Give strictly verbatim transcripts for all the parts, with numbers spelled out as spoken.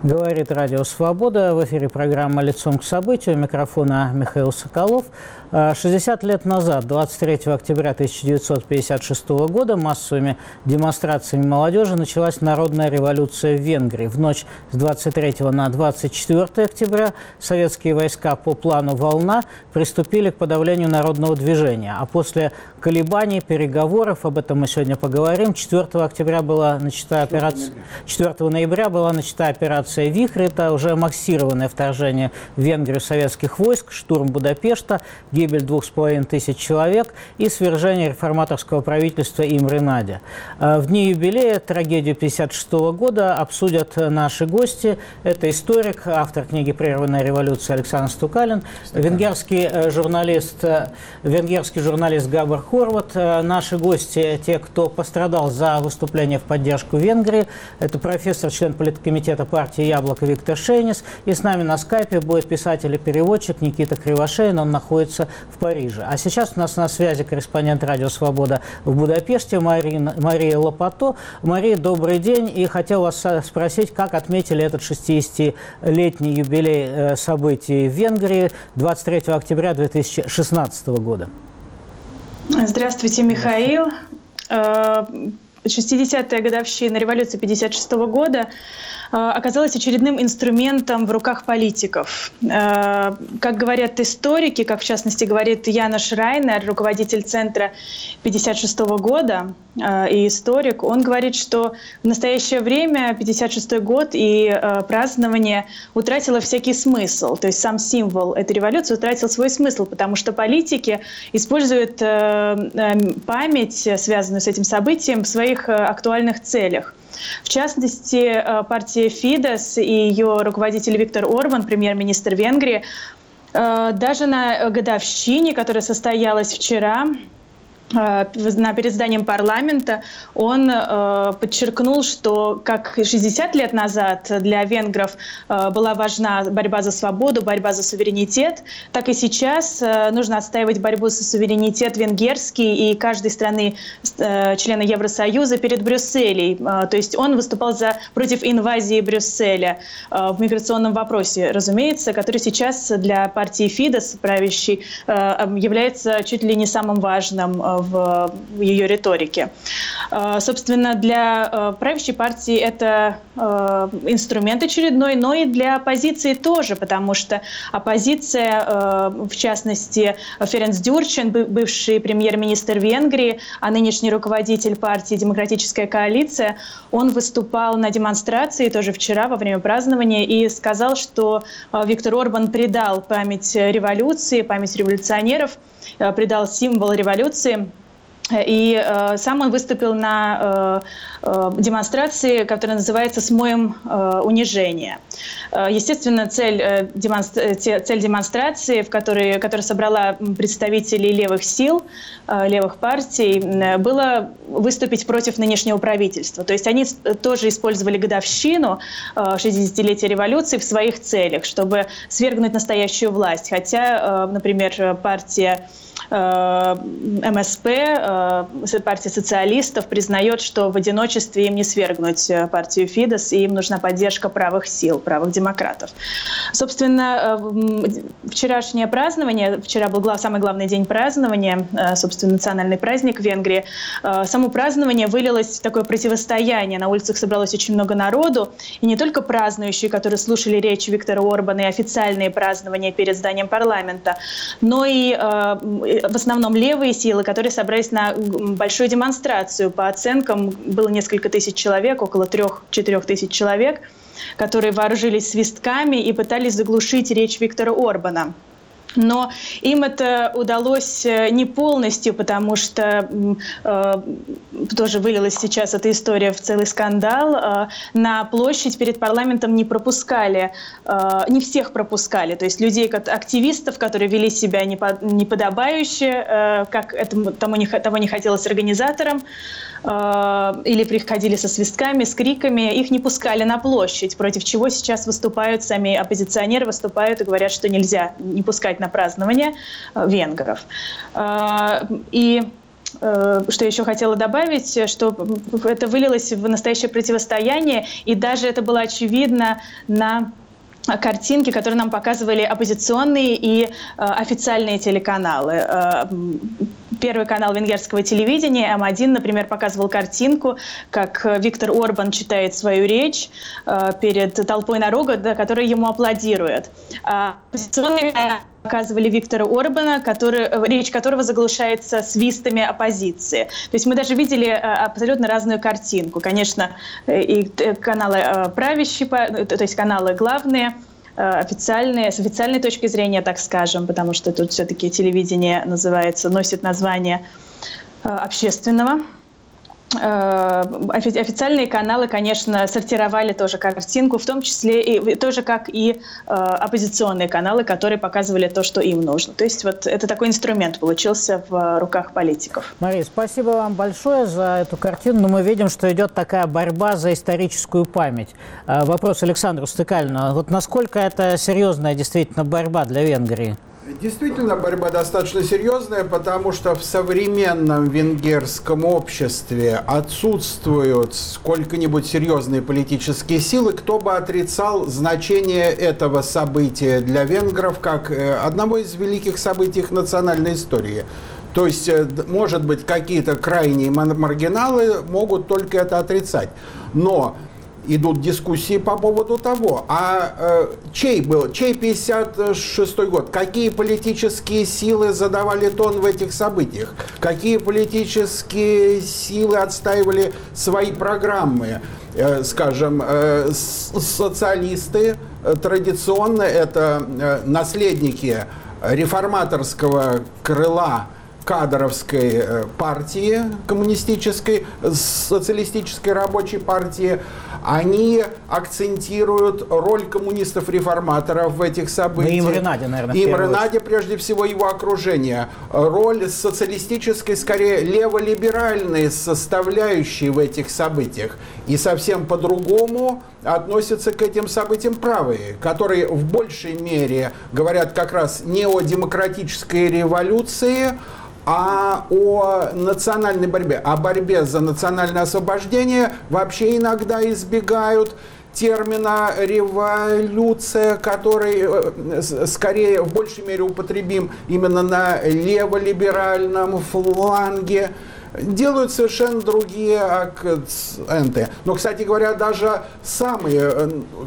Говорит Радио Свобода. В эфире программа «Лицом к событию». У микрофона Михаил Соколов. шестьдесят лет назад, двадцать третьего октября тысяча девятьсот пятьдесят шестого года, массовыми демонстрациями молодежи началась народная революция в Венгрии. В ночь с двадцать третьего на двадцать четвёртое октября советские войска по плану «Волна» приступили к подавлению народного движения. А после колебаний, переговоров, об этом мы сегодня поговорим, четвёртого октября была начата операция... четвёртого ноября была начата операция «Вихрь». Это уже массированное вторжение в Венгрию советских войск, штурм Будапешта, гибель двух с половиной тысяч человек и свержение реформаторского правительства Имре Нади. В дни юбилея трагедию пятьдесят шестого года обсудят наши гости. Это историк, автор книги «Прерванная революция» Александр Стукалин, венгерский журналист, венгерский журналист Габор Хорват. Наши гости, те, кто пострадал за выступление в поддержку Венгрии, это профессор, член политкомитета партии «Яблоко» Виктор Шейнис. И с нами на скайпе будет писатель и переводчик Никита Кривошеин. Он находится в Париже. А сейчас у нас на связи корреспондент «Радио Свобода» в Будапеште Марина, Мария Лопато. Мария, добрый день. И хотел вас спросить, как отметили этот шестидесятилетний юбилей событий в Венгрии двадцать третьего октября две тысячи шестнадцатого года. Здравствуйте, Михаил. шестидесятая годовщина революции пятьдесят шестого года оказалась очередным инструментом в руках политиков. Как говорят историки, как в частности говорит Янош Райнер, руководитель Центра пятьдесят шестого года и историк, он говорит, что в настоящее время пятьдесят шестой год и празднование утратило всякий смысл. То есть сам символ этой революции утратил свой смысл, потому что политики используют память, связанную с этим событием, в своих актуальных целях. В частности, партия Фидес и ее руководитель Виктор Орбан, премьер-министр Венгрии, даже на годовщине, которая состоялась вчера, на перед зданием парламента, он э, подчеркнул, что как шестьдесят лет назад для венгров э, была важна борьба за свободу, борьба за суверенитет, так и сейчас э, нужно отстаивать борьбу за суверенитет венгерский и каждой страны э, члена Евросоюза перед Брюсселем. Э, то есть он выступал за, против инвазии Брюсселя э, в миграционном вопросе, разумеется, который сейчас для партии Фидес, правящей, э, является чуть ли не самым важным э, в ее риторике. Собственно, для правящей партии это инструмент очередной, но и для оппозиции тоже, потому что оппозиция, в частности, Ференц Дюрчин, бывший премьер-министр Венгрии, а нынешний руководитель партии «Демократическая коалиция», он выступал на демонстрации тоже вчера во время празднования и сказал, что Виктор Орбан предал память революции, память революционеров, предал символ революции. И э, сам он выступил на э, э, демонстрации, которая называется «Смоем э, унижения». Э, естественно, цель, э, демонстра... цель демонстрации, в которой, которая собрала представителей левых сил, э, левых партий, э, было выступить против нынешнего правительства. То есть они тоже использовали годовщину э, шестидесятилетия революции в своих целях, чтобы свергнуть настоящую власть. Хотя, э, например, партия эм эс пэ, партия социалистов, признает, что в одиночестве им не свергнуть партию Фидес, и им нужна поддержка правых сил, правых демократов. Собственно, вчерашнее празднование, вчера был самый главный день празднования, собственно, национальный праздник в Венгрии, само празднование вылилось в такое противостояние. На улицах собралось очень много народу, и не только празднующие, которые слушали речь Виктора Орбана и официальные празднования перед зданием парламента, но и в основном левые силы, которые собрались на большую демонстрацию. По оценкам было несколько тысяч человек, около трех-четырех тысяч человек, которые вооружились свистками и пытались заглушить речь Виктора Орбана. Но им это удалось не полностью, потому что э, тоже вылилась сейчас эта история в целый скандал. Э, на площадь перед парламентом не пропускали, э, не всех пропускали. То есть людей, как активистов, которые вели себя неподобающе, э, как этому, тому не, того не хотелось организаторам, э, или приходили со свистками, с криками, их не пускали на площадь, против чего сейчас выступают сами оппозиционеры, выступают и говорят, что нельзя не пускать на празднование венгров. И что еще хотела добавить, что это вылилось в настоящее противостояние, и даже это было очевидно на картинки, которые нам показывали оппозиционные и э, официальные телеканалы. Э, Первый канал венгерского телевидения, Эм один, например, показывал картинку, как Виктор Орбан читает свою речь э, перед толпой народа, да, которая ему аплодирует. А оппозиционные показывали Виктора Орбана, который, речь которого заглушается свистами оппозиции. То есть мы даже видели абсолютно разную картинку. Конечно, и каналы правящие, то есть каналы главные, официальные, с официальной точки зрения, так скажем, потому что тут все-таки телевидение называется, носит название общественного. Официальные каналы, конечно, сортировали тоже картинку, в том числе и тоже как и э, оппозиционные каналы, которые показывали то, что им нужно. То есть вот это такой инструмент получился в руках политиков. Мария, спасибо вам большое за эту картину. Но мы видим, что идет такая борьба за историческую память. Вопрос Александру Стыкалину. Вот насколько это серьезная действительно борьба для Венгрии? Действительно, борьба достаточно серьезная, потому что в современном венгерском обществе отсутствуют сколько-нибудь серьезные политические силы. Кто бы отрицал значение этого события для венгров как одного из великих событий их национальной истории? То есть, может быть, какие-то крайние маргиналы могут только это отрицать. Но идут дискуссии по поводу того, а э, чей был, чей пятьдесят шестой год, какие политические силы задавали тон в этих событиях, какие политические силы отстаивали свои программы, э, скажем, э, социалисты, э, традиционно это э, наследники реформаторского крыла кадровской партии, коммунистической, социалистической рабочей партии, они акцентируют роль коммунистов-реформаторов в этих событиях. И Имре Наде, наверное, и Имре Наде, прежде всего, его окружение. Роль социалистической, скорее, леволиберальной составляющей в этих событиях. И совсем по-другому относятся к этим событиям правые, которые в большей мере говорят как раз не о демократической революции, а о национальной борьбе, о борьбе за национальное освобождение. Вообще иногда избегают термина «революция», который скорее в большей мере употребим именно на леволиберальном фланге. Делают совершенно другие акценты. Но, кстати говоря, даже самые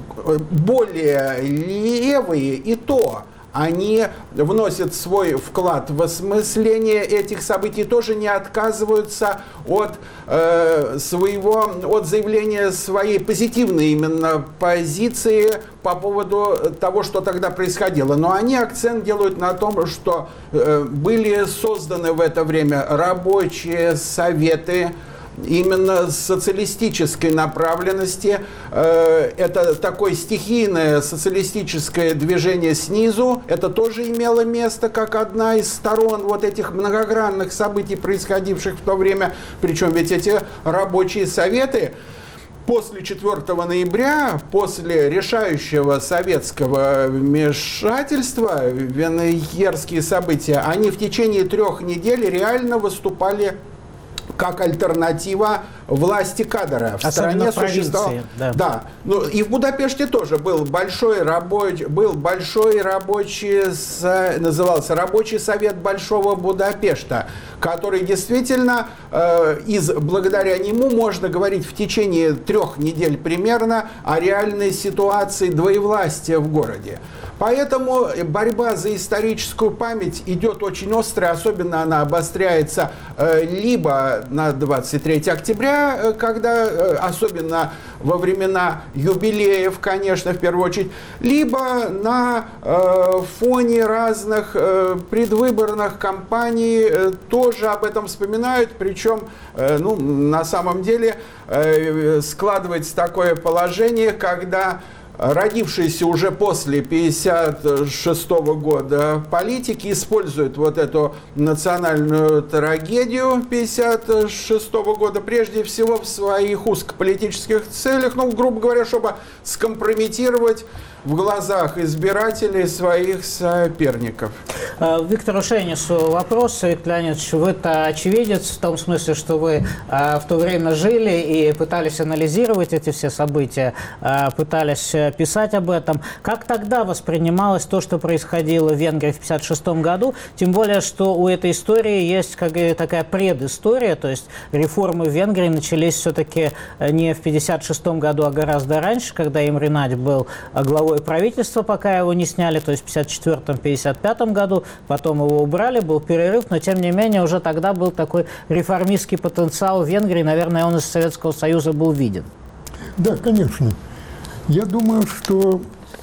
более левые и то они вносят свой вклад в осмысление этих событий, тоже не отказываются от э, своего, от заявления своей позитивной именно позиции по поводу того, что тогда происходило. Но они акцент делают на том, что э, были созданы в это время рабочие советы, именно социалистической направленности. Это такое стихийное социалистическое движение снизу. Это тоже имело место как одна из сторон вот этих многогранных событий, происходивших в то время. Причем ведь эти рабочие советы после четвёртого ноября, после решающего советского вмешательства в венгерские события, они в течение трех недель реально выступали как альтернатива власти Кадыра. В Особенно стране в провинции, существовал. да. Да. Ну, и в Будапеште тоже был большой рабочий, был большой рабочий, назывался Рабочий совет Большого Будапешта, который действительно, э, из, благодаря нему можно говорить в течение трех недель примерно о реальной ситуации двоевластия в городе. Поэтому борьба за историческую память идет очень острая, особенно она обостряется э, либо на двадцать третье октября, э, когда, э, особенно во времена юбилеев, конечно, в первую очередь, либо на э, фоне разных э, предвыборных кампаний э, тоже об этом вспоминают, причем, э, ну, на самом деле э, складывается такое положение, когда родившиеся уже после пятьдесят шестого года политики используют вот эту национальную трагедию пятьдесят шестого года прежде всего в своих узкополитических целях, ну, грубо говоря, чтобы скомпрометировать в глазах избирателей своих соперников. Виктору Шейнису вопрос. Виктор Леонидович, вы-то очевидец в том смысле, что вы в то время жили и пытались анализировать эти все события, пытались писать об этом. Как тогда воспринималось то, что происходило в Венгрии в пятьдесят шестом году? Тем более, что у этой истории есть как бы такая предыстория, то есть реформы в Венгрии начались все-таки не в пятьдесят шестом году, а гораздо раньше, когда Имре Надь был главой правительства, пока его не сняли, то есть в пятьдесят четвёртом — пятьдесят пятом году, потом его убрали, был перерыв, но тем не менее уже тогда был такой реформистский потенциал в Венгрии, наверное, он из Советского Союза был виден. Да, конечно. Я думаю, что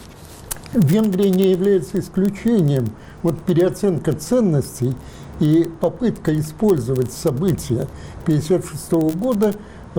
Венгрия не является исключением. Вот переоценка ценностей и попытка использовать события пятьдесят шестого года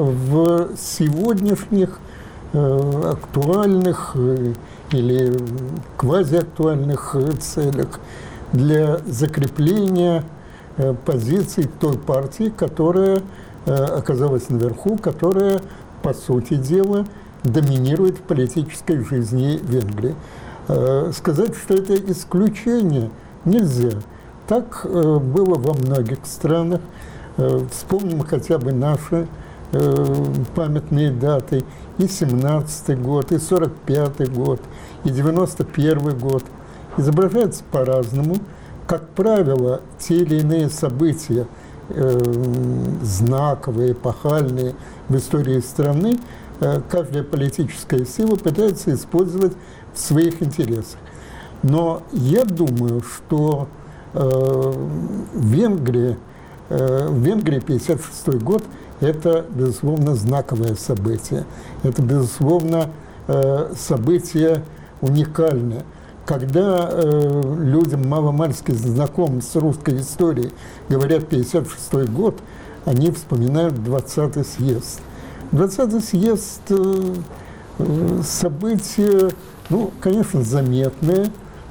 в сегодняшних э, актуальных э, или квазиактуальных целях для закрепления э, позиций той партии, которая э, оказалась наверху, которая, по сути дела, доминирует в политической жизни Венгрии. Э, сказать, что это исключение, нельзя. Так э, было во многих странах. Э, вспомним хотя бы наши э, памятные даты. И семнадцатый год, и сорок пятый год, и девяносто первый год. Изображается по-разному. Как правило, те или иные события, э, знаковые, эпохальные в истории страны, э, каждая политическая сила пытается использовать в своих интересах. Но я думаю, что э, Венгрия, э, в Венгрии пятьдесят шестой год – это, безусловно, знаковое событие. Это, безусловно, э, событие уникальное. Когда э, людям маломальски знакомым с русской историей говорят пятьдесят шестой год, они вспоминают двадцатый съезд. двадцатый съезд э, э, событие, ну, конечно, заметное,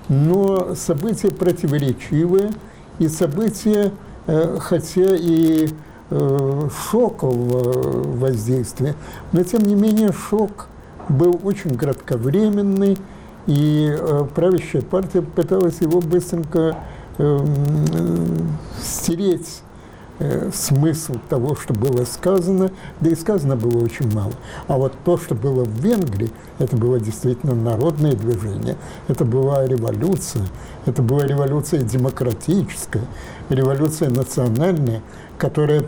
но событие противоречивое и событие, э, хотя и э, шокового воздействия, но тем не менее шок был очень кратковременный, и э, правящая партия пыталась его быстренько э, стереть э, смысл того, что было сказано, да и сказано было очень мало. А вот то, что было в Венгрии, это было действительно народное движение, это была революция, это была революция демократическая, революция национальная, которая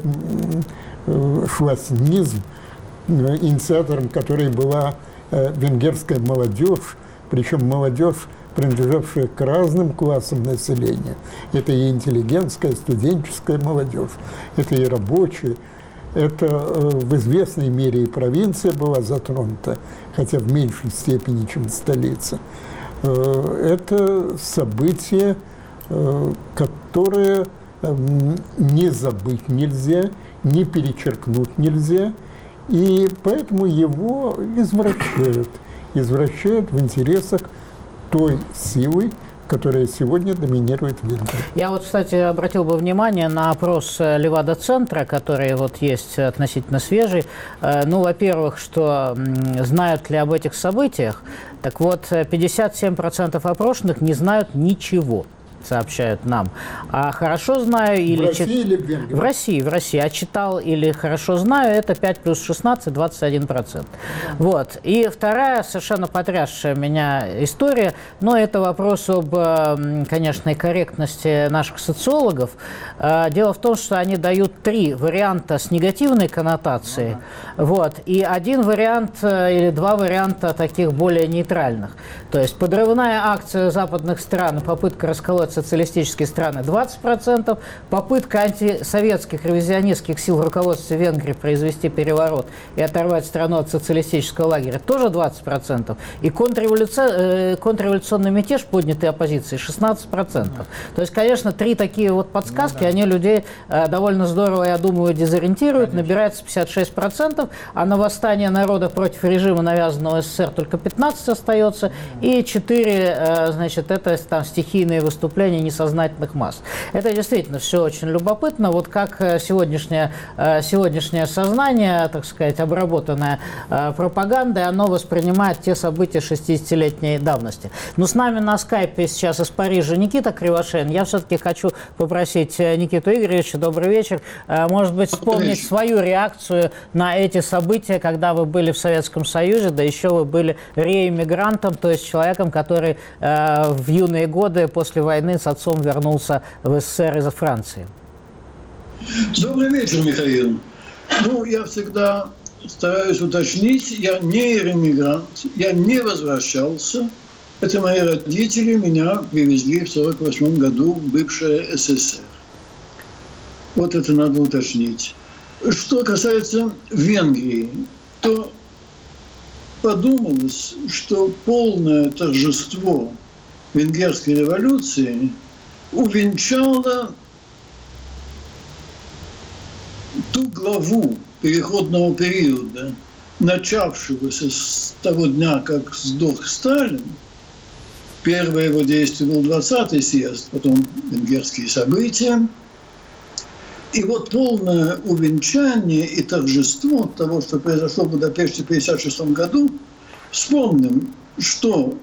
э, шла снизу, э, инициатором которой была э, венгерская молодежь, причем молодежь, принадлежавшая к разным классам населения. Это и интеллигентская, студенческая молодежь, это и рабочие. Это э, в известной мере и провинция была затронута, хотя в меньшей степени, чем столица. Э, это событие, э, которое э, не забыть нельзя, не перечеркнуть нельзя, и поэтому его извращают. извращают в интересах той силы, которая сегодня доминирует в Венгрии. Я вот, кстати, обратил бы внимание на опрос Левада-центра, который вот есть относительно свежий. Ну, во-первых, что знают ли об этих событиях? Так вот, пятьдесят семь процентов опрошенных не знают ничего, сообщают нам. А хорошо знаю или... В России чит... или в Венгрии? В России, в России. А читал или хорошо знаю, это пять плюс шестнадцать, двадцать один процент. Вот. И вторая, совершенно потрясшая меня история, но это вопрос об, конечно, корректности наших социологов. Дело в том, что они дают три варианта с негативной коннотацией, вот, и один вариант или два варианта таких более нейтральных. То есть подрывная акция западных стран, попытка расколоть социалистические страны двадцать процентов, попытка антисоветских ревизионистских сил в руководстве Венгрии произвести переворот и оторвать страну от социалистического лагеря тоже двадцать процентов, и контрреволюци... контрреволюционный мятеж, поднятый оппозицией, шестнадцать процентов. То есть, конечно, три такие вот подсказки, ну, да. они людей э, довольно здорово, я думаю, дезориентируют, конечно. Набирается пятьдесят шесть процентов, а на восстание народа против режима, навязанного СССР, только пятнадцать остается, и четыре, э, значит, это там стихийные выступления несознательных масс. Это действительно все очень любопытно, вот как сегодняшнее, э, сегодняшнее сознание, так сказать, обработанное э, пропагандой, оно воспринимает те события шестидесятилетней давности. Но с нами на скайпе сейчас из Парижа Никита Кривошеин. Я все-таки хочу попросить Никиту Игоревича, добрый вечер, может быть, вспомнить свою реакцию на эти события, когда вы были в Советском Союзе, да еще вы были реэмигрантом, то есть человеком, который э, в юные годы после войны с отцом вернулся в СССР из Франции. Добрый вечер, Михаил. Ну, я всегда стараюсь уточнить, я не реэмигрант, я не возвращался. Это мои родители меня привезли в сорок восьмом году в бывшее СССР. Вот это надо уточнить. Что касается Венгрии, то подумалось, что полное торжество венгерской революции увенчало ту главу переходного периода, начавшегося с того дня, как сдох Сталин. Первое его действие был двадцатый съезд, потом венгерские события. И вот полное увенчание и торжество того, что произошло в Будапеште в тысяча девятьсот пятьдесят шестом году, вспомним, что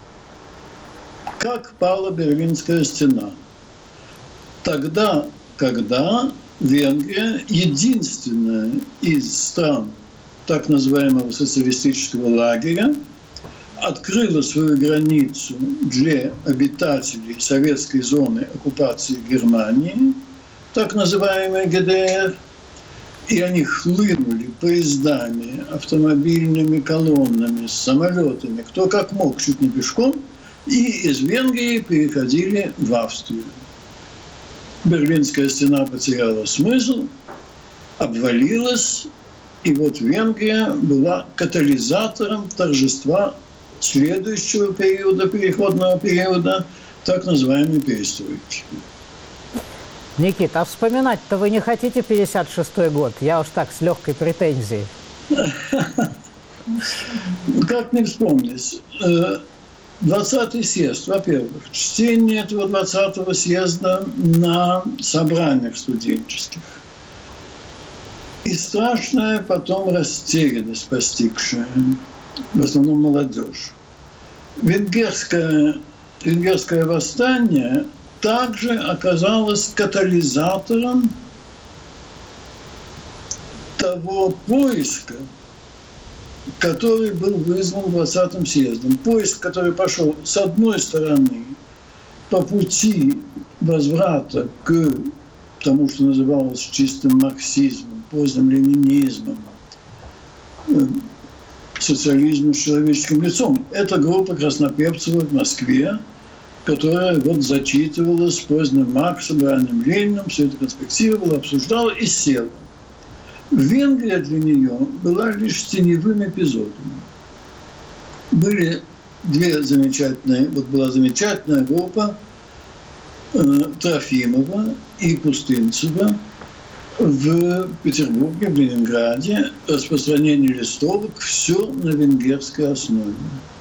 как пала Берлинская стена. Тогда, когда Венгрия, единственная из стран так называемого социалистического лагеря, открыла свою границу для обитателей советской зоны оккупации Германии, так называемой ГДР, и они хлынули поездами, автомобильными колоннами, с самолетами, кто как мог, чуть не пешком, и из Венгрии переходили в Австрию. Берлинская стена потеряла смысл, обвалилась, и вот Венгрия была катализатором торжества следующего периода, переходного периода, так называемой перестройки. Никита, а вспоминать-то вы не хотите пятьдесят шестой год? Я уж так, с легкой претензией. Как не вспомнить? двадцатый съезд, во-первых, чтение этого двадцатого съезда на собраниях студенческих. И страшная потом растерянность, постигшая в основном молодежь. Венгерское, венгерское восстание также оказалось катализатором того поиска, который был вызван двадцатым съездом. Поиск, который пошел, с одной стороны, по пути возврата к тому, что называлось чистым марксизмом, поздним ленинизмом, социализмом с человеческим лицом. Это группа Краснопепцева в Москве, которая вот зачитывала с поздним Марксом, ранним Лениным, все это конспектировала, обсуждала и села. Венгрия для нее была лишь теневым эпизодом. Были две замечательные, вот была замечательная группа э, Трофимова и Пустынцева в Петербурге, в Ленинграде, распространение листовок, все на венгерской основе.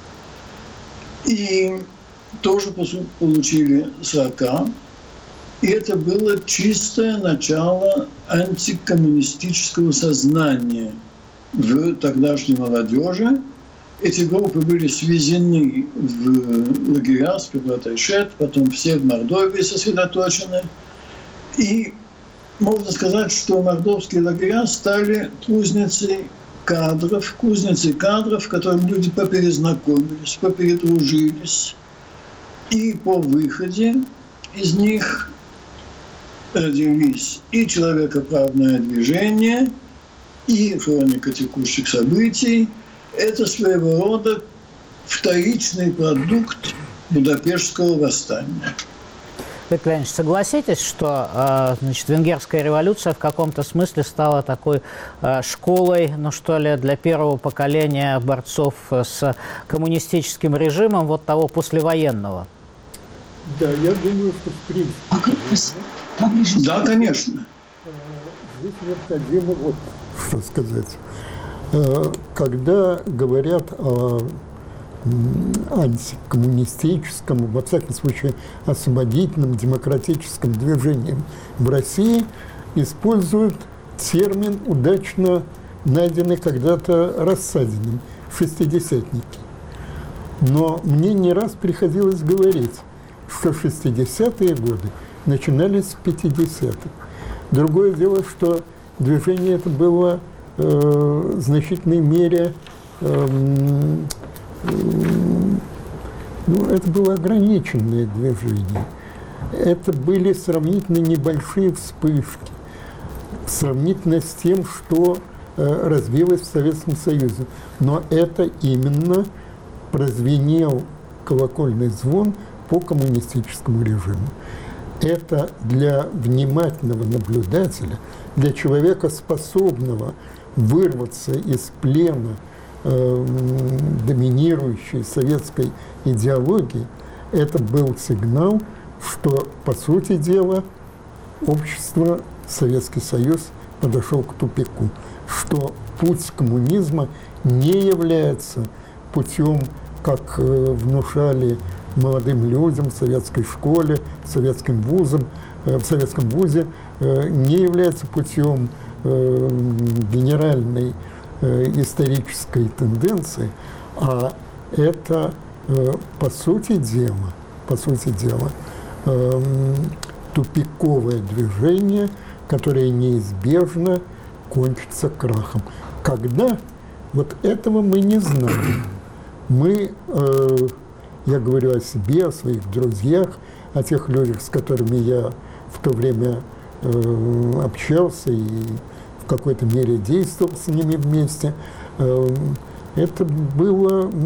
И тоже получили срока. И это было чистое начало антикоммунистического сознания в тогдашней молодежи. Эти группы были свезены в лагеря, сперва Тайшет, потом все в Мордовии сосредоточены. И можно сказать, что мордовские лагеря стали кузницей кадров, кузницей кадров, в которых люди поперезнакомились, попередружились. И по выходе из них родились и человекоправное движение, и хроника текущих событий. Это своего рода вторичный продукт Будапештского восстания. Пеклянич, согласитесь, что значит, венгерская революция в каком-то смысле стала такой школой, ну что ли, для первого поколения борцов с коммунистическим режимом вот того послевоенного? Да, я думаю, что в принципе... Да, конечно. Здесь необходимо вот что сказать. Когда говорят о антикоммунистическом, во всяком случае освободительном демократическом движении в России, используют термин, удачно найденный когда-то Рассадиным – шестидесятники. Но мне не раз приходилось говорить, что шестидесятые годы начинались с пятидесятых. Другое дело, что движение это было э, в значительной мере э, ну, это было ограниченное движение. Это были сравнительно небольшие вспышки, сравнительно с тем, что э, развилось в Советском Союзе. Но это именно прозвенел колокольный звон по коммунистическому режиму. Это для внимательного наблюдателя, для человека, способного вырваться из плена э, доминирующей советской идеологии, это был сигнал, что, по сути дела, общество, Советский Союз подошел к тупику, что путь коммунизма не является путем, как э, внушали молодым людям в советской школе, советским вузам, э, в советском вузе, э, не является путем э, генеральной э, исторической тенденции, а это, э, по сути дела, по сути дела, э, тупиковое движение, которое неизбежно кончится крахом. Когда? Вот этого мы не знаем. Мы, э, я говорю о себе, о своих друзьях, о тех людях, с которыми я в то время э, общался и в какой-то мере действовал с ними вместе. Э, это было э,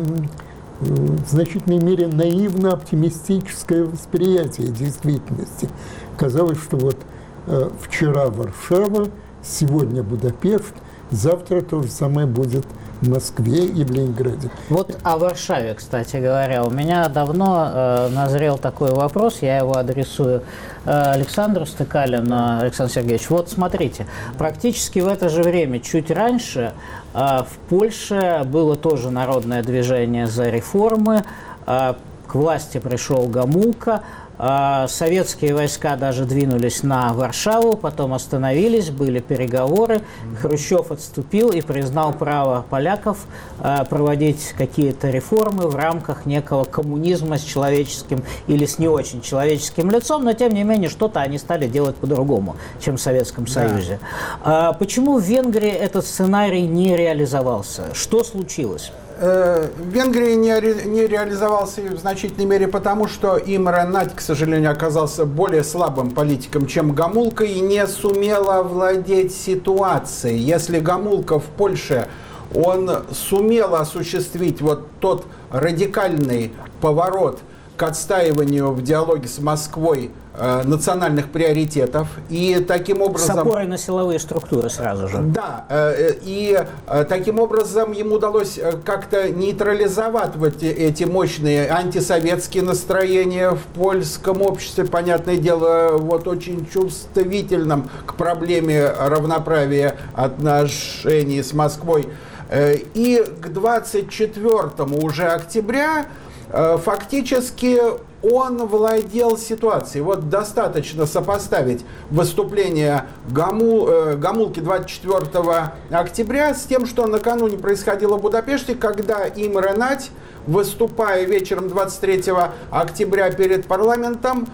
в значительной мере наивно-оптимистическое восприятие действительности. Казалось, что вот э, вчера Варшава, сегодня Будапешт, завтра то же самое будет в Москве и в Ленинграде. Вот о Варшаве, кстати говоря. У меня давно э, назрел такой вопрос, я его адресую э, Александру Стыкалину. Александр Сергеевич, вот смотрите, практически в это же время, чуть раньше, э, в Польше было тоже народное движение за реформы, э, к власти пришел Гомулка, советские войска даже двинулись на Варшаву, потом остановились, были переговоры. Хрущев отступил и признал право поляков проводить какие-то реформы в рамках некого коммунизма с человеческим или с не очень человеческим лицом, но тем не менее что-то они стали делать по-другому, чем в Советском Союзе. Да. Почему в Венгрии этот сценарий не реализовался? Что случилось? В Венгрии не, ре, не реализовался в значительной мере потому, что Имре Надь, к сожалению, оказался более слабым политиком, чем Гомулка, и не сумел овладеть ситуацией. Если Гомулка в Польше, он сумел осуществить вот тот радикальный поворот к отстаиванию в диалоге с Москвой э, национальных приоритетов, и таким образом... С опорой на силовые структуры сразу же. Да, э, и э, таким образом ему удалось как-то нейтрализовать вот эти, эти мощные антисоветские настроения в польском обществе, понятное дело, вот очень чувствительным к проблеме равноправия отношений с Москвой. Э, и к двадцать четвёртому уже октября фактически он владел ситуацией. Вот достаточно сопоставить выступление Гомул, э, Гомулки двадцать четвёртого октября с тем, что накануне происходило в Будапеште, когда Имре Надь, выступая вечером двадцать третьего октября перед парламентом,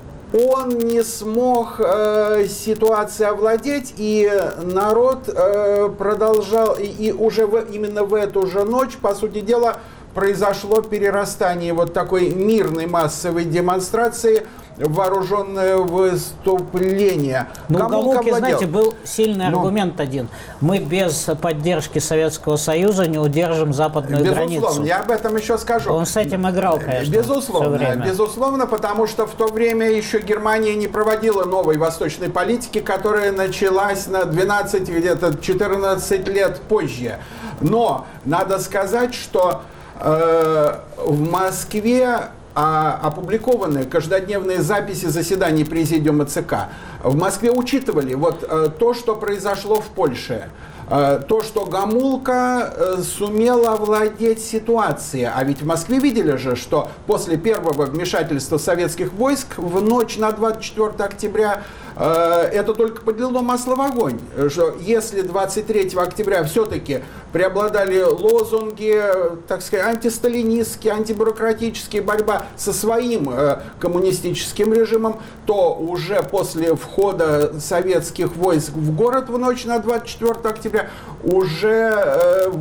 он не смог э, ситуацией овладеть, и народ э, продолжал, и, и уже в, именно в эту же ночь, по сути дела, произошло перерастание вот такой мирной массовой демонстрации вооруженное выступление. Ну, у Гомулки, владел? знаете, был сильный Ну. аргумент один. Мы без поддержки Советского Союза не удержим западную Безусловно, границу. я об этом еще скажу. Он с этим играл, конечно, Безусловно, всё время. безусловно, потому что в то время еще Германия не проводила новой восточной политики, которая началась на двенадцать, где-то четырнадцать лет позже. Но надо сказать, что э, в Москве а, опубликованы каждодневные записи заседаний Президиума ЦК. В Москве учитывали вот э, то, что произошло в Польше. То, что Гомулка сумела овладеть ситуацией. А ведь в Москве видели же, что после первого вмешательства советских войск в ночь на двадцать четвёртое октября это только подлило масло в огонь. Что если двадцать третьего октября все-таки преобладали лозунги, так сказать, антисталинистские, антибюрократические, борьба со своим коммунистическим режимом, то уже после входа советских войск в город в ночь на двадцать четвёртое октября уже э,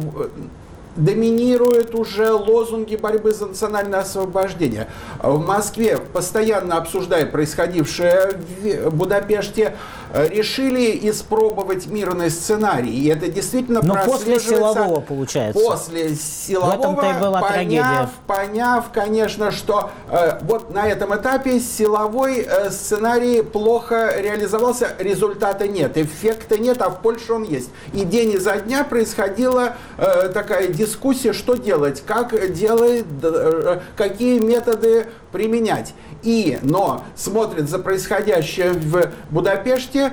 доминируют уже лозунги борьбы за национальное освобождение. В Москве, постоянно обсуждая происходившее в Будапеште, решили испробовать мирный сценарий. И это действительно Но после прослеживается... силового, получается. После силового, В этом-то и была поняв, трагедия. поняв, конечно, что э, вот на этом этапе силовой э, сценарий плохо реализовался, результата нет, эффекта нет, а в Польше он есть. И день изо дня происходила э, такая дискуссия, что делать, как делать, э, какие методы применять. И, но смотрят за происходящее в Будапеште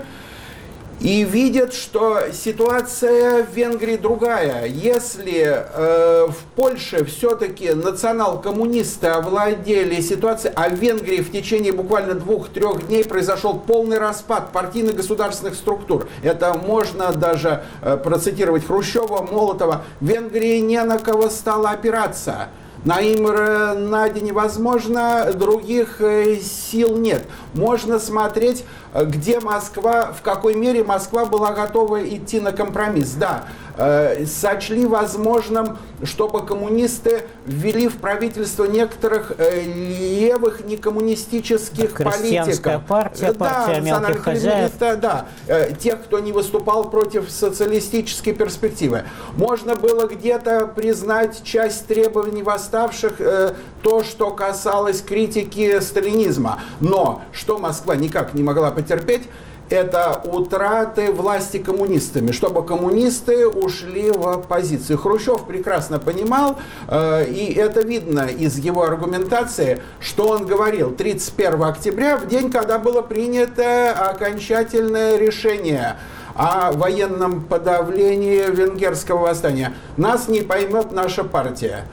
и видят, что ситуация в Венгрии другая. Если э, в Польше все-таки национал-коммунисты овладели ситуацией, а в Венгрии в течение буквально двух-трех дней произошел полный распад партийно-государственных структур. Это можно даже э, процитировать Хрущева, Молотова. В Венгрии не на кого стало опираться. На Имре Наде невозможно, других э, сил нет. Можно смотреть, где Москва, в какой мере Москва была готова идти на компромисс. Да, э, сочли возможным, чтобы коммунисты ввели в правительство некоторых э, левых некоммунистических Крестьянская политиков. партия, партия да, мелких хозяев. Да, э, тех, кто не выступал против социалистической перспективы. Можно было где-то признать часть требований восставших, э, то, что касалось критики сталинизма. Но что Москва никак не могла потерпеть, это утраты власти коммунистами, чтобы коммунисты ушли в оппозицию. Хрущев прекрасно понимал, э, и это видно из его аргументации, что он говорил тридцать первого октября, в день, когда было принято окончательное решение о военном подавлении венгерского восстания. Нас не поймет наша партия.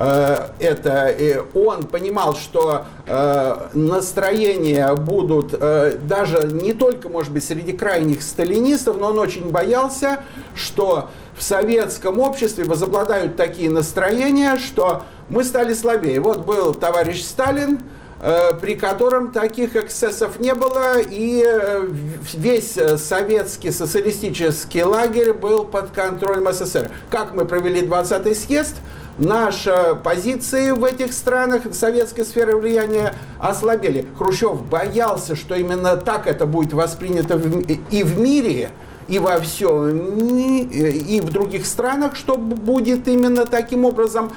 Это он понимал, что э, настроения будут э, даже не только, может быть, среди крайних сталинистов, но он очень боялся, что в советском обществе возобладают такие настроения, что мы стали слабее. Вот был товарищ Сталин, э, при котором таких эксцессов не было, и э, весь советский социалистический лагерь был под контролем СССР. Как мы провели двадцатый съезд? Наши позиции в этих странах советской сферы влияния ослабели. Хрущев боялся, что именно так это будет воспринято и в мире, и во всем, и в других странах, что будет именно таким образом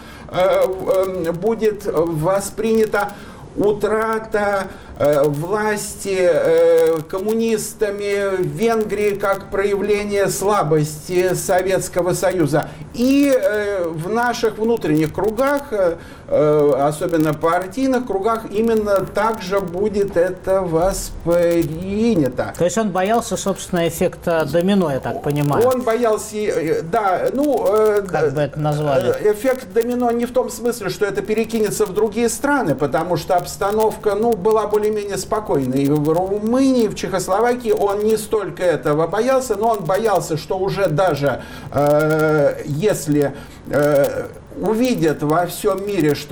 будет воспринято утрата э, власти э, коммунистами в Венгрии как проявление слабости Советского Союза. И э, в наших внутренних кругах, э, особенно партийных кругах, именно так же будет это воспринято. То есть он боялся, собственно, эффекта домино, я так понимаю. Он боялся, э, да, ну... Э, как бы это назвали? Эффект домино не в том смысле, что это перекинется в другие страны, потому что обстановка, ну, была более-менее спокойной. И в Румынии, в Чехословакии он не столько этого боялся, но он боялся, что уже даже э, если э, увидят во всем мире, что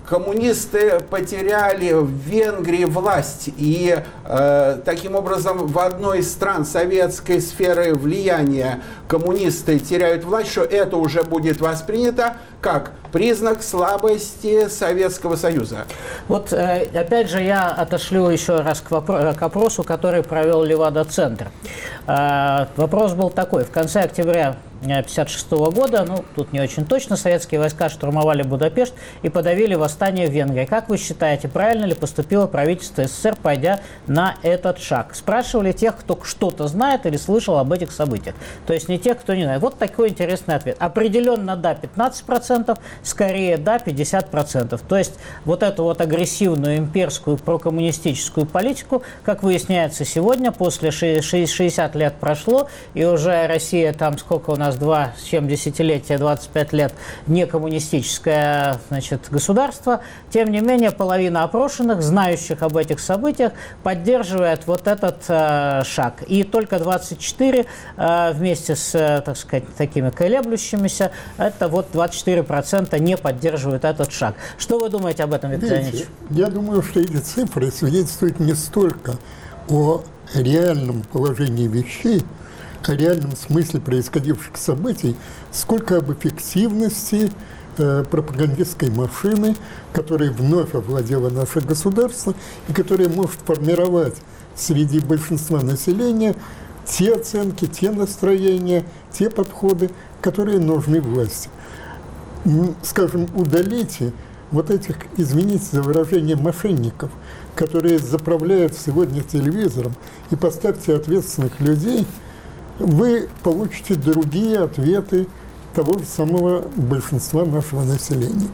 коммунисты потеряли в Венгрии власть, и э, таким образом в одной из стран советской сферы влияния коммунисты теряют власть, что это уже будет воспринято как признак слабости Советского Союза. Вот опять же я отошлю еще раз к, вопро- к опросу, который провел Левада-центр. Вопрос был такой. В конце октября тысяча девятьсот пятьдесят шестого года, ну, тут не очень точно, советские войска штурмовали Будапешт и подавили восстание в Венгрии. Как вы считаете, правильно ли поступило правительство СССР, пойдя на этот шаг? Спрашивали тех, кто что-то знает или слышал об этих событиях. То есть не тех, кто не знает. Вот такой интересный ответ. Определенно да, пятнадцать процентов, скорее да, пятьдесят процентов. То есть вот эту вот агрессивную имперскую прокоммунистическую политику, как выясняется сегодня, после шестидесяти лет прошло, и уже Россия там сколько у нас, два с чем десятилетия, двадцать пять лет, не коммунистическое, значит, государство. Тем не менее, половина опрошенных, знающих об этих событиях, поддерживает вот этот э, шаг. И только двадцать четыре э, вместе с, э, так сказать, такими колеблющимися, это вот двадцать четыре процента не поддерживают этот шаг. Что вы думаете об этом, Виктор Леонидович? Я думаю, что эти цифры свидетельствуют не столько о реальном положении вещей, о реальном смысле происходивших событий, сколько об эффективности э, пропагандистской машины, которая вновь овладела наше государство и которая может формировать среди большинства населения те оценки, те настроения, те подходы, которые нужны власти. Скажем, удалите вот этих, извините за выражение, мошенников, которые заправляют сегодня телевизором, и поставьте ответственных людей, вы получите другие ответы того же самого большинства нашего населения.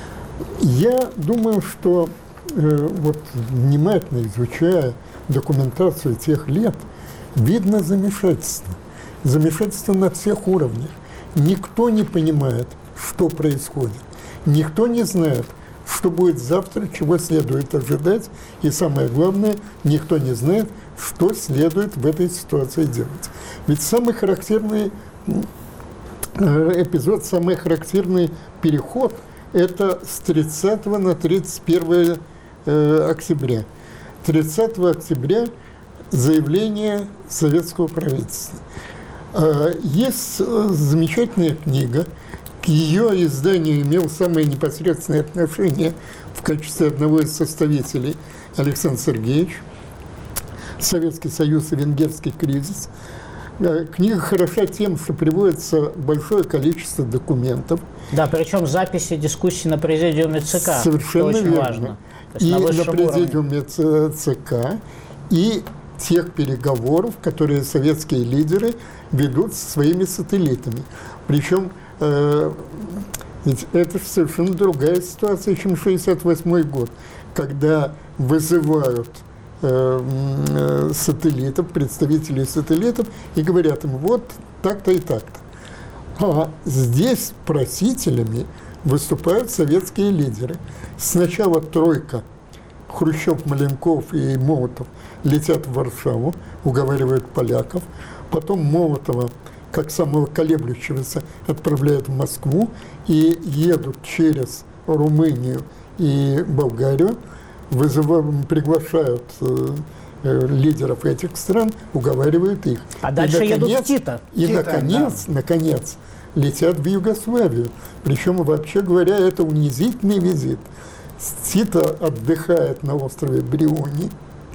Я думаю, что э, вот внимательно изучая документацию тех лет, видно замешательство. Замешательство на всех уровнях. Никто не понимает, что происходит. Никто не знает, что будет завтра, чего следует ожидать. И самое главное, никто не знает, что следует в этой ситуации делать. Ведь самый характерный эпизод, самый характерный переход – это с тридцатого на тридцать первое октября. тридцатого октября заявление советского правительства. Есть замечательная книга, к ее изданию имел самое непосредственное отношение в качестве одного из составителей Александр Сергеевич, «Советский Союз и венгерский кризис». Книга хороша тем, что приводится большое количество документов. Да, причем записи дискуссий на президиуме ЦК. Совершенно очень верно. важно. И на, на президиуме уровне. ЦК, и тех переговоров, которые советские лидеры ведут со своими сателлитами. Причем э, ведь это совершенно другая ситуация, чем шестьдесят восьмой год, когда вызывают э, сателлитов, представителей сателлитов, и говорят им, вот так-то и так-то. А здесь просителями выступают советские лидеры. Сначала тройка, Хрущев, Маленков и Молотов, летят в Варшаву, уговаривают поляков. Потом Молотова, как самого колеблющегося, отправляют в Москву и едут через Румынию и Болгарию, вызывают, приглашают э, э, лидеров этих стран, уговаривают их. А дальше и, наконец, едут в Тито. И, Тито, наконец, да. наконец, летят в Югославию. Причем, вообще говоря, это унизительный визит. Тито отдыхает на острове Бриони,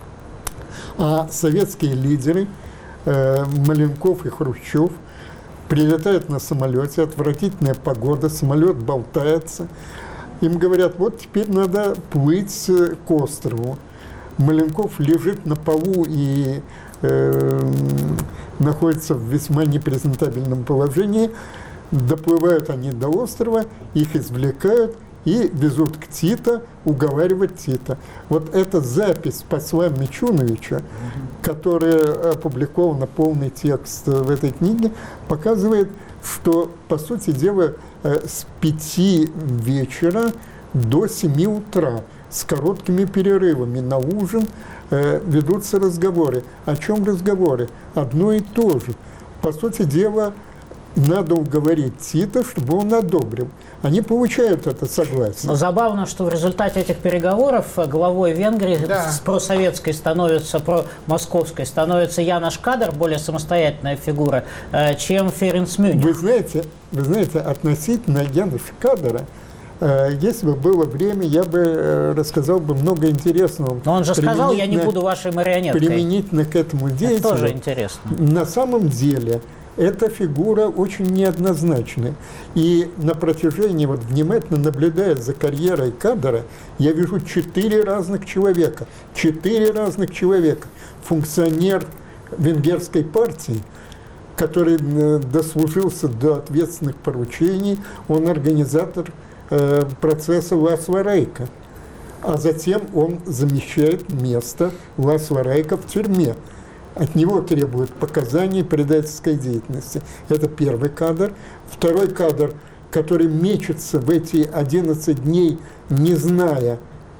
а советские лидеры э, Маленков и Хрущев прилетают на самолете, отвратительная погода, самолет болтается. Им говорят, вот теперь надо плыть к острову. Маленков лежит на полу и э, находится в весьма непрезентабельном положении. Доплывают они до острова, их извлекают и везут к Тито, уговаривать Тито. Вот эта запись посла Мичуновича, которая опубликована, полный текст в этой книге, показывает, что, по сути дела, с пяти вечера до семи утра с короткими перерывами на ужин ведутся разговоры. О чем разговоры? Одно и то же. По сути дела, надо уговорить Тита, чтобы он одобрил. Они получают это согласие. Но забавно, что в результате этих переговоров главой Венгрии Да. с просоветской становится, промосковской становится Янош Кадер, более самостоятельная фигура, э, чем Ференц Мюнхен. Вы знаете, вы знаете, относительно Яноша Кадера, э, если бы было время, я бы э, рассказал бы много интересного. Но он же сказал, я не применительно- буду вашей марионеткой. Применительно к этому Это деятелю. тоже интересно. На самом деле эта фигура очень неоднозначная. И на протяжении, вот внимательно наблюдая за карьерой Кадера, я вижу четыре разных человека. Четыре разных человека. Функционер венгерской партии, который э, дослужился до ответственных поручений, он организатор э, процесса Ласло Рейка. А затем он замещает место Ласло Рейка в тюрьме. От него требуют показаний предательской деятельности. Это первый кадр. Второй кадр, который мечется в эти одиннадцать дней, не зная,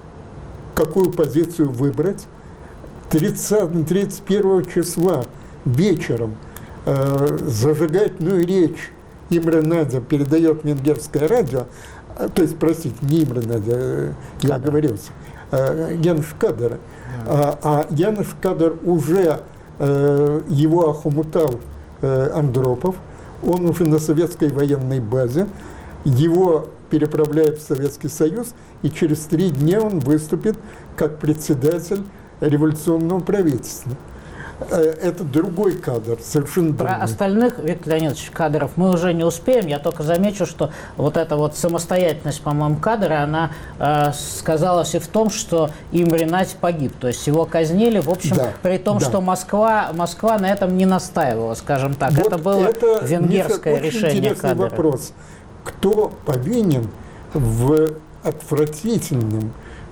какую позицию выбрать. тридцатого, тридцать первого числа вечером э, зажигательную речь Имре Надя передает венгерское радио, э, то есть, простите, не Имре Надя, э, я Кадер. оговорился, э, Янош Кадера. А, а Янош Кадер уже э, его охомутал э, Андропов, он уже на советской военной базе, его переправляют в Советский Союз, и через три дня он выступит как председатель революционного правительства. Э, Это другой кадр, совершенно Про другой. остальных, Виктор Леонидович, кадров мы уже не успеем. Я только замечу, что вот эта вот самостоятельность, по-моему, кадра, она э, сказалась и в том, что Имре Надь погиб. То есть его казнили, в общем, Да, при том, да. что Москва, Москва на этом не настаивала, скажем так. Вот это было это, венгерское Миша, очень решение интересный кадра. вопрос. Кто повинен в отвратительном,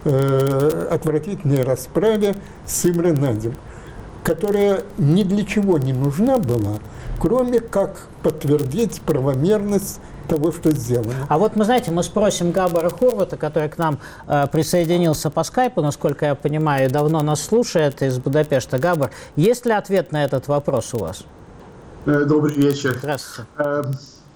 э, отвратительной расправе с Имре Надем, которая ни для чего не нужна была, кроме как подтвердить правомерность того, что сделано. А вот мы, знаете, мы спросим Габора Хорвата, который к нам э, присоединился по скайпу, насколько я понимаю, и давно нас слушает из Будапешта. Габор, есть ли ответ на этот вопрос у вас? Добрый вечер. Здравствуйте. Э,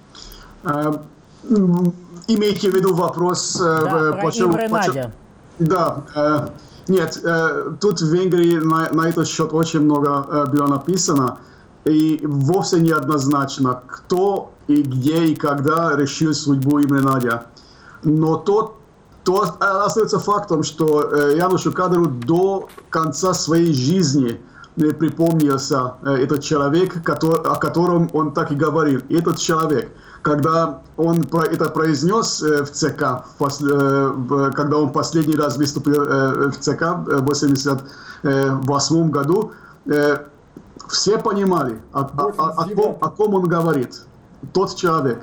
э, м, Имейте в виду вопрос, э, Да, про почему... Имре почему- Надя. Да, э, нет, э, тут в Венгрии на, на этот счет очень много э, было написано, и вовсе не однозначно, кто и где и когда решил судьбу Имре Надя. Но то, то остается фактом, что э, Яношу Кадеру до конца своей жизни э, припомнился э, этот человек, который, о котором он так и говорил. И этот человек, когда он про это произнес э, в ЦК, в пос, э, в, когда он последний раз выступил э, в ЦК в восемьдесят восьмом году, э, все понимали, о, о, о, о, ком, о ком он говорит. Тот человек.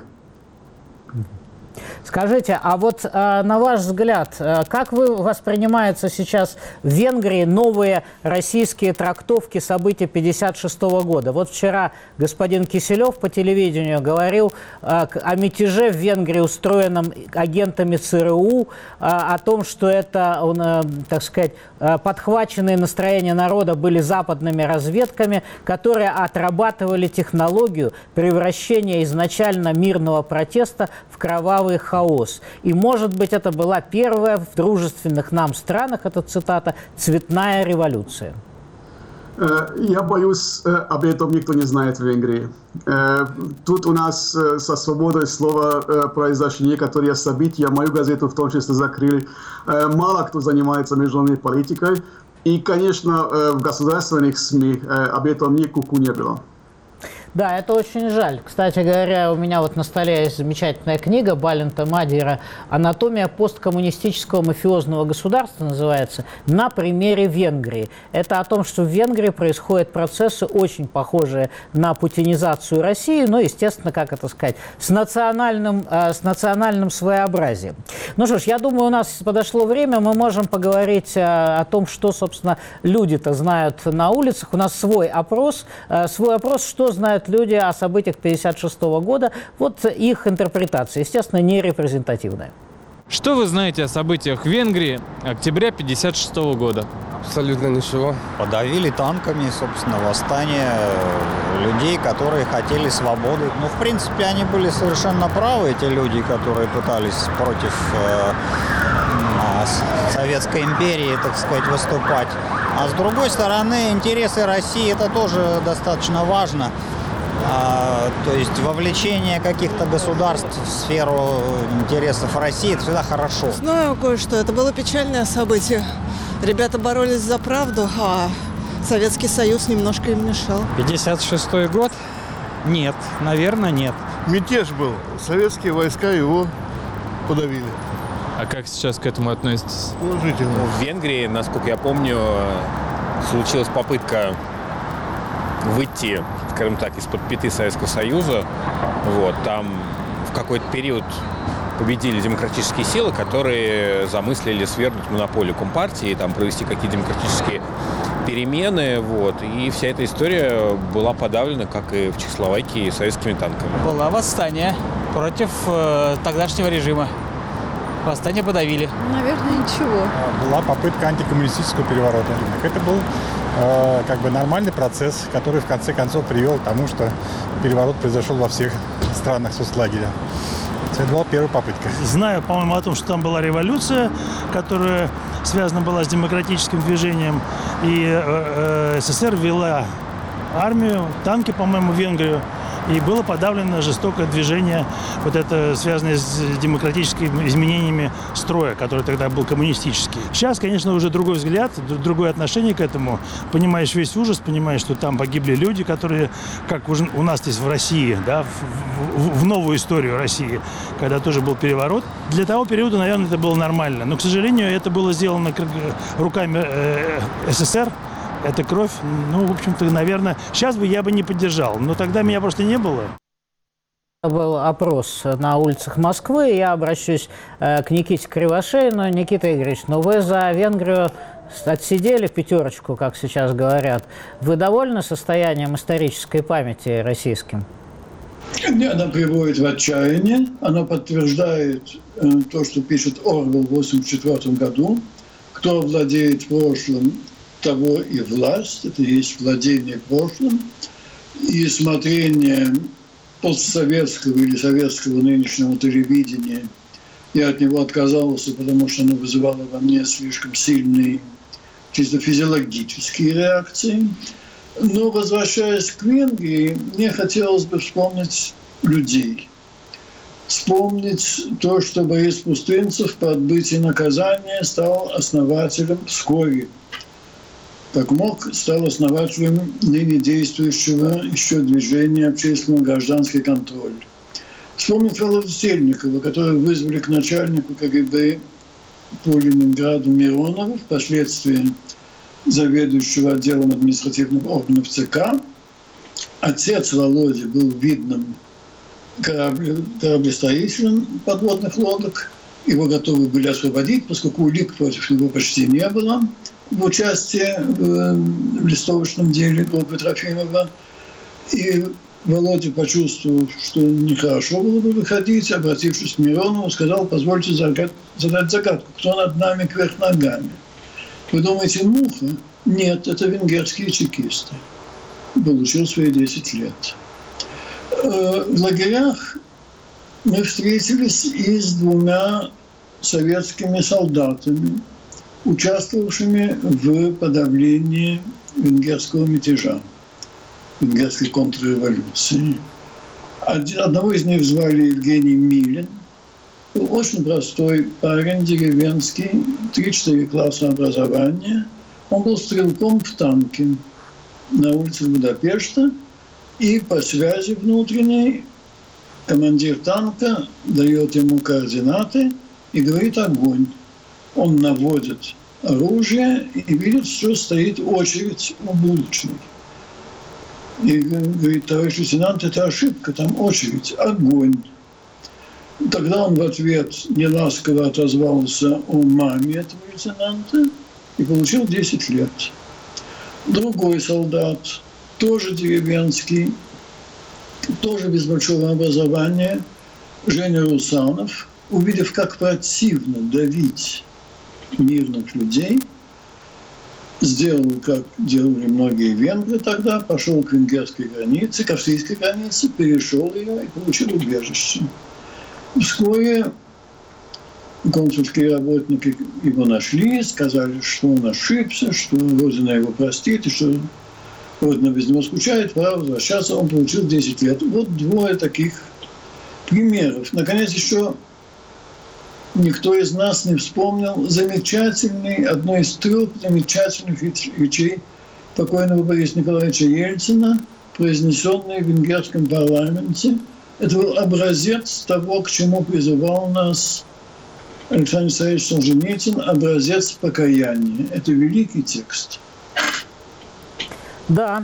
Скажите, а вот э, на ваш взгляд, э, как вы воспринимаются сейчас в Венгрии новые российские трактовки событий пятьдесят шестого года? Вот вчера господин Киселев по телевидению говорил э, о мятеже в Венгрии, устроенном агентами ЦРУ, э, о том, что это, он, э, так сказать, э, подхваченные настроения народа были западными разведками, которые отрабатывали технологию превращения изначально мирного протеста в кровавый хаос. И, может быть, это была первая в дружественных нам странах, это цитата, «цветная революция». Я боюсь, об этом никто не знает в Венгрии. Тут у нас со свободой слова произошли некоторые события. Мою газету в том числе закрыли. Мало кто занимается международной политикой. И, конечно, в государственных СМИ об этом ни куку не было. Да, это очень жаль. Кстати говоря, у меня вот на столе есть замечательная книга Балента Мадьера «Анатомия посткоммунистического мафиозного государства» называется, на примере Венгрии. Это о том, что в Венгрии происходят процессы, очень похожие на путинизацию России, но, естественно, как это сказать, с национальным, э, с национальным своеобразием. Ну что ж, я думаю, у нас подошло время, мы можем поговорить э, о том, что, собственно, люди-то знают на улицах. У нас свой опрос, э, свой опрос, что знают люди о событиях пятьдесят шестого года, вот их интерпретация, естественно, не репрезентативная. Что вы знаете о событиях в Венгрии октября пятьдесят шестого года? Абсолютно ничего. Подавили танками, собственно, восстание людей, которые хотели свободы. Ну, в принципе, они были совершенно правы, эти люди, которые пытались против э, Советской империи, так сказать, выступать. А с другой стороны, интересы России – это тоже достаточно важно. А, то есть вовлечение каких-то государств в сферу интересов России – это всегда хорошо. Знаю кое-что. Это было печальное событие. Ребята боролись за правду, а Советский Союз немножко им мешал. пятьдесят шестой год? Нет, наверное, нет. Мятеж был. Советские войска его подавили. А как сейчас к этому относитесь? Положительно. В Венгрии, насколько я помню, случилась попытка выйти, скажем так, из-под пяты Советского Союза. Вот, там в какой-то период победили демократические силы, которые замыслили свергнуть монополию Компартии, там провести какие-то демократические перемены. Вот, и вся эта история была подавлена, как и в Чехословакии, советскими танками. Было восстание против э, тогдашнего режима. Восстание подавили. Наверное, ничего. Была попытка антикоммунистического переворота. Это был э, как бы нормальный процесс, который в конце концов привел к тому, что переворот произошел во всех странах соцлагеря. Это была первая попытка. Знаю, по-моему, о том, что там была революция, которая связана была с демократическим движением. И э, э, СССР ввела армию, танки, по-моему, в Венгрию. И было подавлено жестокое движение, вот это связанное с демократическими изменениями строя, который тогда был коммунистический. Сейчас, конечно, уже другой взгляд, другое отношение к этому. Понимаешь весь ужас, понимаешь, что там погибли люди, которые, как уже у нас здесь в России, да, в, в, в новую историю России, когда тоже был переворот. Для того периода, наверное, это было нормально. Но, к сожалению, это было сделано руками э, СССР. Это кровь, ну, в общем-то, наверное, сейчас бы я бы не поддержал, но тогда меня просто не было. Был опрос на улицах Москвы. Я обращусь э, к Никите Кривошеину. Никита Игоревич, ну вы за Венгрию отсидели пятерочку, как сейчас говорят. Вы довольны состоянием исторической памяти российским? Она приводит в отчаяние. Она подтверждает э, то, что пишет Орвелл в восемьдесят четвёртом году. Кто владеет прошлым, того и власть, это и есть владение прошлым, и смотрение постсоветского или советского нынешнего телевидения. Я от него отказался, потому что оно вызывало во мне слишком сильные чисто физиологические реакции. Но, возвращаясь к Венгрии, мне хотелось бы вспомнить людей. Вспомнить то, что Борис Пустынцев по отбытии наказания стал основателем вскоре, как мог, стал основателем ныне действующего еще движения общественного гражданский контроль. Вспомнить Фролова Сельникова, которого вызвали к начальнику КГБ по Ленинграду Миронова, впоследствии заведующего отделом административных органов ЦК. Отец Володи был видным корабле, кораблестроителем подводных лодок. Его готовы были освободить, поскольку улик против него почти не было в участии в листовочном деле группы Трофимова. И Володя, почувствовав, что нехорошо было бы выходить, обратившись к Миронову, сказал: позвольте загад... задать загадку, кто над нами кверх ногами? Вы думаете, муха? Нет, это венгерские чекисты. Получил свои десять лет. В лагерях мы встретились и с двумя советскими солдатами, участвовавшими в подавлении венгерского мятежа, венгерской контрреволюции. Одного из них звали Евгений Милин. Был очень простой парень, деревенский, три-четыре класса образования. Он был стрелком в танке на улице Будапешта. И по связи внутренней командир танка дает ему координаты и говорит: огонь. Он наводит оружие и видит, что стоит очередь у булочной. И говорит: товарищ лейтенант, это ошибка, там очередь, огонь. Тогда он в ответ неласково отозвался о маме этого лейтенанта и получил десять лет. Другой солдат, тоже деревенский, тоже без большого образования, Женя Русанов, увидев, как противно давить мирных людей, сделал, как делали многие венгры тогда, пошел к венгерской границе, к австрийской границе, перешел ее и получил убежище. Вскоре консульские работники его нашли, сказали, что он ошибся, что Родина его простит, и что Родина без него скучает, пора возвращаться. Он получил десять лет. Вот двое таких примеров. Наконец, еще никто из нас не вспомнил замечательный, одной из трех замечательных речей покойного Бориса Николаевича Ельцина, произнесенной в венгерском парламенте. Это был образец того, к чему призывал нас Александр Сергеевич Солженицын, образец покаяния. Это великий текст. Да.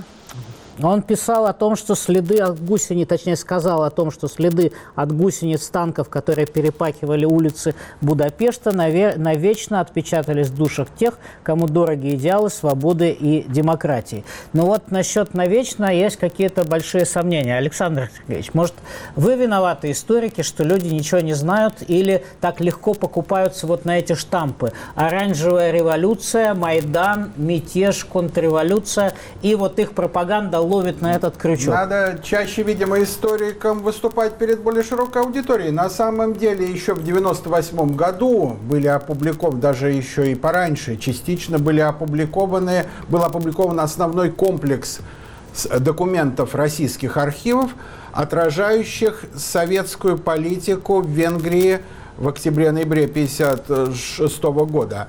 Он писал о том, что следы от гусениц, точнее сказал о том, что следы от гусениц танков, которые перепахивали улицы Будапешта, навечно отпечатались в душах тех, кому дороги идеалы свободы и демократии. Но вот насчет навечно есть какие-то большие сомнения. Александр Сергеевич, может, вы виноваты, историки, что люди ничего не знают или так легко покупаются вот на эти штампы? Оранжевая революция, Майдан, мятеж, контрреволюция, и вот их пропаганда ловит на этот крючок. Надо чаще, видимо, историкам выступать перед более широкой аудиторией. На самом деле, еще в девяносто восьмом году были опубликованы, даже еще и пораньше, частично были опубликованы, был опубликован основной комплекс документов российских архивов, отражающих советскую политику в Венгрии в октябре-ноябре тысяча девятьсот пятьдесят шестого года.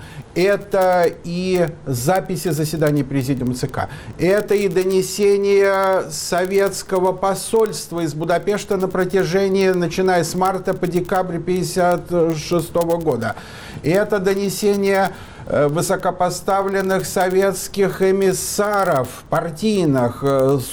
Это и записи заседаний Президиума ЦК, это и донесения советского посольства из Будапешта на протяжении, начиная с марта по декабрь тысяча девятьсот пятьдесят шестого года. Это донесения высокопоставленных советских эмиссаров партийных,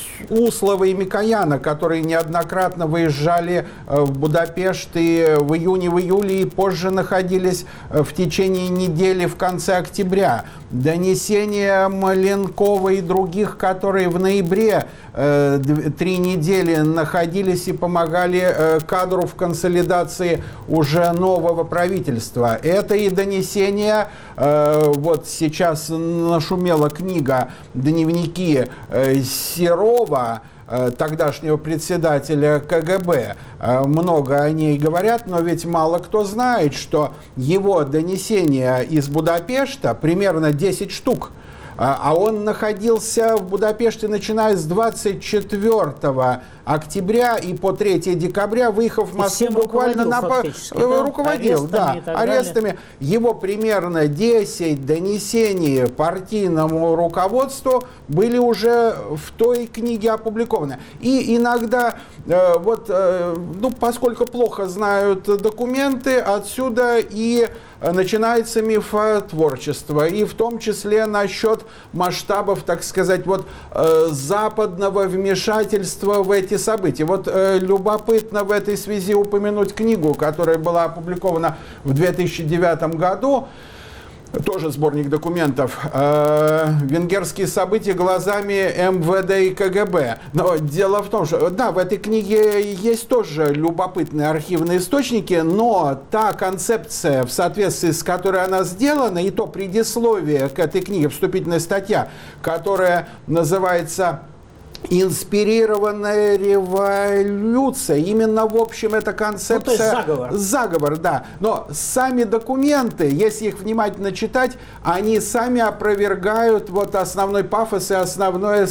Услова и Микояна, которые неоднократно выезжали в Будапешт и в июне, в июле и позже находились в течение недели в конце октября. Донесения Маленкова и других, которые в ноябре э, три недели находились и помогали э, кадру в консолидации уже нового правительства. Это и донесения, э, вот сейчас нашумела книга «Дневники э, Серова», тогдашнего председателя ка гэ бэ. Много о ней говорят, но ведь мало кто знает, что его донесения из Будапешта примерно десять штук, а он находился в Будапеште, начиная с двадцать четвёртого октября и по третьего декабря, выехав в Москву буквально на да? руководил, арестами, да, арестами. Его примерно десять донесений партийному руководству были уже в той книге опубликованы. И иногда, э, вот, э, ну, поскольку плохо знают документы, отсюда и начинается мифотворчество, и в том числе насчет масштабов, так сказать, вот, э, западного вмешательства в эти события. Вот э, любопытно в этой связи упомянуть книгу, которая была опубликована в две тысячи девятом году, тоже сборник документов, э, «Венгерские события глазами эм вэ дэ и ка гэ бэ». Но дело в том, что, да, в этой книге есть тоже любопытные архивные источники, но та концепция, в соответствии с которой она сделана, и то предисловие к этой книге, вступительная статья, которая называется «Инспирированная революция». Именно, в общем, эта концепция... Ну, то есть заговор. Заговор, да. Но сами документы, если их внимательно читать, они сами опровергают вот основной пафос и основное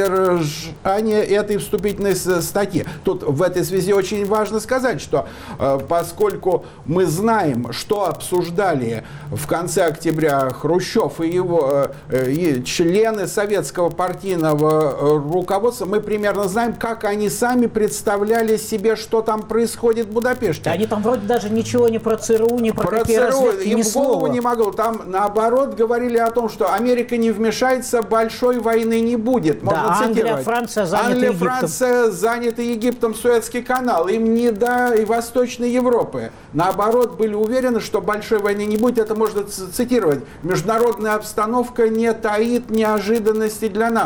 содержание этой вступительной статьи. Тут в этой связи очень важно сказать, что э, поскольку мы знаем, что обсуждали в конце октября Хрущев и его э, и члены советского партийного руководства, мы примерно знаем, как они сами представляли себе, что там происходит в Будапеште. Они там вроде даже ничего не про цэ эр у, не про, про какие разведки, им ни в голову слова. не могло. Там, наоборот, говорили о том, что Америка не вмешается, большой войны не будет. Можно да, цитировать. Англия, Франция заняты Англия, Египтом. Франция заняты Египтом, Суэцкий канал. Им не до и Восточной Европы. Наоборот, были уверены, что большой войны не будет. Это можно цитировать. Международная обстановка не таит неожиданности для нас.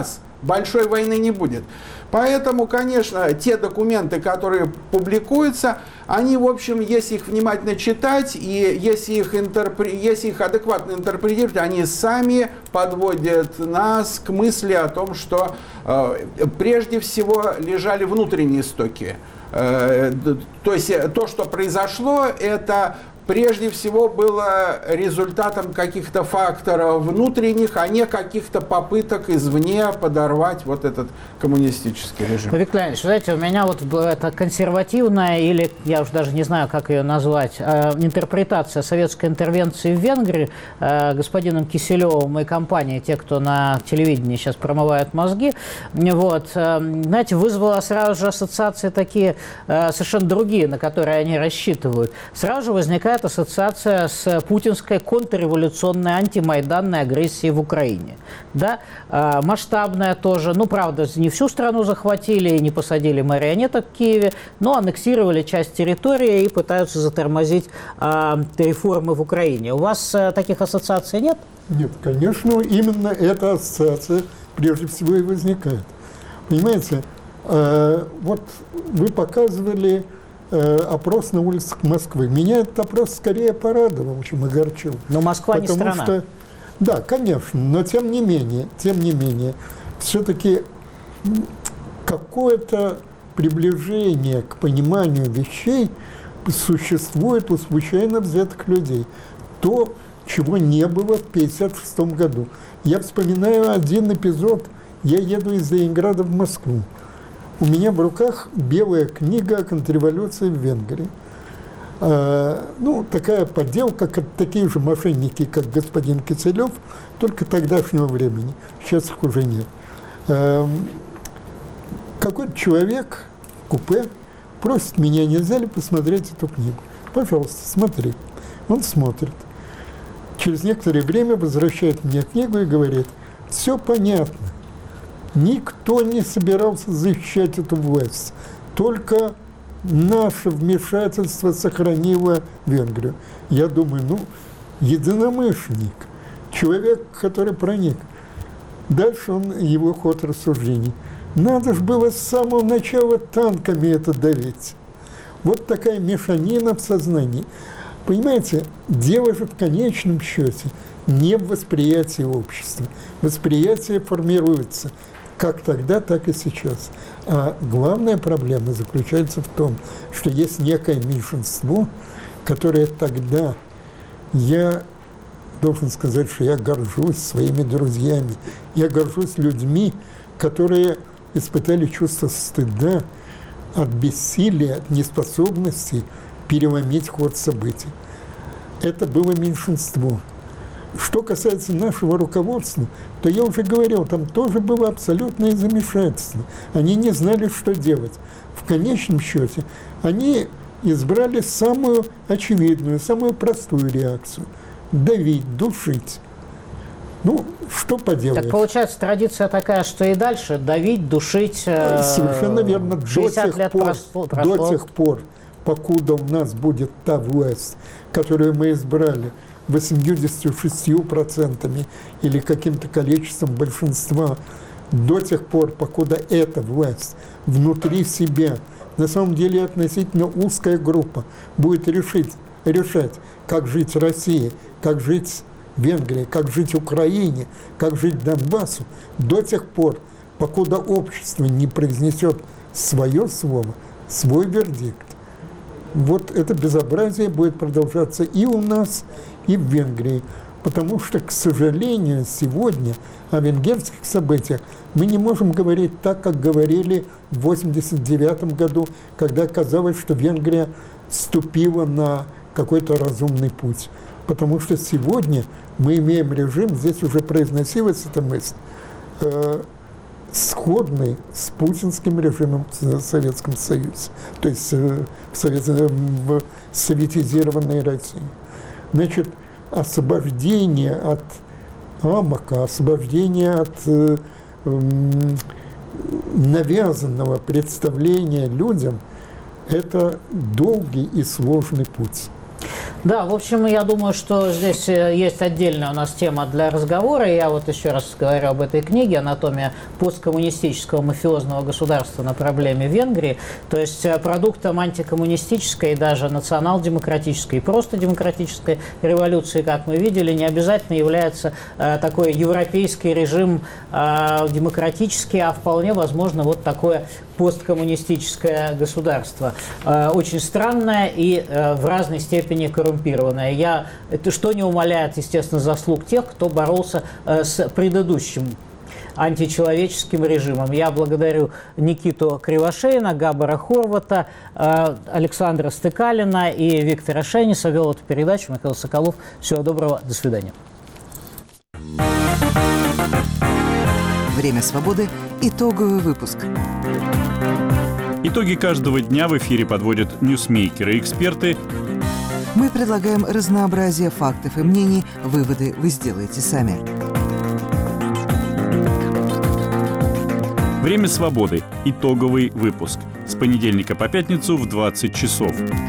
большой войны не будет. Поэтому, конечно, те документы, которые публикуются, они, в общем, если их внимательно читать и если их, интерпре... если их адекватно интерпретировать, они сами подводят нас к мысли о том, что э, прежде всего лежали внутренние истоки. Э, то есть то, что произошло, это прежде всего было результатом каких-то факторов внутренних, а не каких-то попыток извне подорвать вот этот коммунистический режим. Виктор Леонидович, знаете, у меня вот это консервативная, или я уже даже не знаю, как ее назвать, интерпретация советской интервенции в Венгрии господином Киселевым и компанией, те, кто на телевидении сейчас промывают мозги, вот, знаете, вызвала сразу же ассоциации такие совершенно другие, на которые они рассчитывают. Сразу же возникает ассоциация с путинской контрреволюционной антимайданной агрессией в Украине. Да? А, масштабная тоже. Ну, правда, не всю страну захватили и не посадили марионеток в Киеве, но аннексировали часть территории и пытаются затормозить а, реформы в Украине. У вас а, таких ассоциаций нет? Нет, конечно, именно эта ассоциация прежде всего и возникает. Понимаете, э, вот вы показывали опрос на улицах Москвы. Меня этот опрос скорее порадовал, чем огорчил. Но Москва не страна. Что, да, конечно, но тем не менее, тем не менее, все-таки какое-то приближение к пониманию вещей существует у случайно взятых людей. То, чего не было в тысяча девятьсот пятьдесят шестом году. Я вспоминаю один эпизод. Я еду из Ленинграда в Москву. У меня в руках белая книга о контрреволюции в Венгрии. А, ну, такая подделка, как такие же мошенники, как господин Киселев, только тогдашнего времени. Сейчас их уже нет. А, какой-то человек в купе просит меня, нельзя ли посмотреть эту книгу. Пожалуйста, смотри. Он смотрит. Через некоторое время возвращает мне книгу и говорит, все понятно. Никто не собирался защищать эту власть. Только наше вмешательство сохранило Венгрию. Я думаю, ну, единомышленник, человек, который проник. Дальше он, его ход рассуждений. Надо же было с самого начала танками это давить. Вот такая мешанина в сознании. Понимаете, дело же в конечном счете не в восприятии общества. Восприятие формируется как тогда, так и сейчас. А главная проблема заключается в том, что есть некое меньшинство, которое тогда, я должен сказать, что я горжусь своими друзьями, я горжусь людьми, которые испытали чувство стыда от бессилия, от неспособности переломить ход событий. Это было меньшинство. Что касается нашего руководства, то я уже говорил, там тоже было абсолютное замешательство. Они не знали, что делать. В конечном счете они избрали самую очевидную, самую простую реакцию – давить, душить. Ну, что поделать? Так получается, традиция такая, что и дальше давить, душить. Совершенно верно. До тех, лет пор, прошло. до тех пор, покуда у нас будет та власть, которую мы избрали восемьдесят шесть процентов или каким-то количеством большинства, до тех пор, покуда эта власть внутри себя, на самом деле относительно узкая группа, будет решить, решать, как жить России, как жить Венгрии, как жить Украине, как жить Донбассу, до тех пор, покуда общество не произнесет свое слово, свой вердикт. Вот это безобразие будет продолжаться и у нас, и в Венгрии. Потому что, к сожалению, сегодня о венгерских событиях мы не можем говорить так, как говорили в восемьдесят девятом году, когда казалось, что Венгрия ступила на какой-то разумный путь. Потому что сегодня мы имеем режим, здесь уже произносилась эта мысль, э, сходный с путинским режимом в Советском Союзе, то есть э, в, совет, в советизированной России. Значит, освобождение от амока, освобождение от э, э, навязанного представления людям – это долгий и сложный путь. Да, в общем, я думаю, что здесь есть отдельная у нас тема для разговора. Я вот еще раз говорю об этой книге «Анатомия посткоммунистического мафиозного государства на проблеме Венгрии». То есть продуктом антикоммунистической и даже национал-демократической и просто демократической революции, как мы видели, не обязательно является э, такой европейский режим э, демократический, а вполне возможно вот такое посткоммунистическое государство. Э, очень странное и э, в разной степени коррумпированное. Я, это что не умаляет, естественно, заслуг тех, кто боролся э, с предыдущим античеловеческим режимом. Я благодарю Никиту Кривошеина, Габора Хорвата, э, Александра Стыкалина и Виктора Шениса. Вел эту передачу Михаил Соколов. Всего доброго, до свидания. Время свободы. Итоговый выпуск. Итоги каждого дня в эфире подводят ньюсмейкеры и эксперты. Мы предлагаем разнообразие фактов и мнений. Выводы вы сделаете сами. Время свободы. Итоговый выпуск. С понедельника по пятницу в двадцать часов.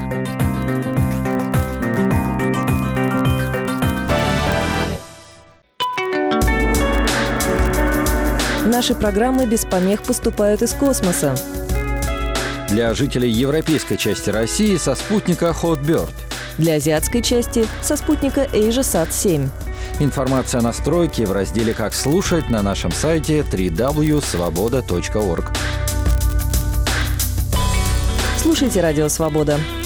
Наши программы без помех поступают из космоса. Для жителей европейской части России со спутника Hotbird. Для азиатской части со спутника AsiaSat семь. Информация о настройке в разделе «Как слушать» на нашем сайте дабл-ю дабл ю дабл ю точка свобода точка орг. Слушайте «Радио Свобода».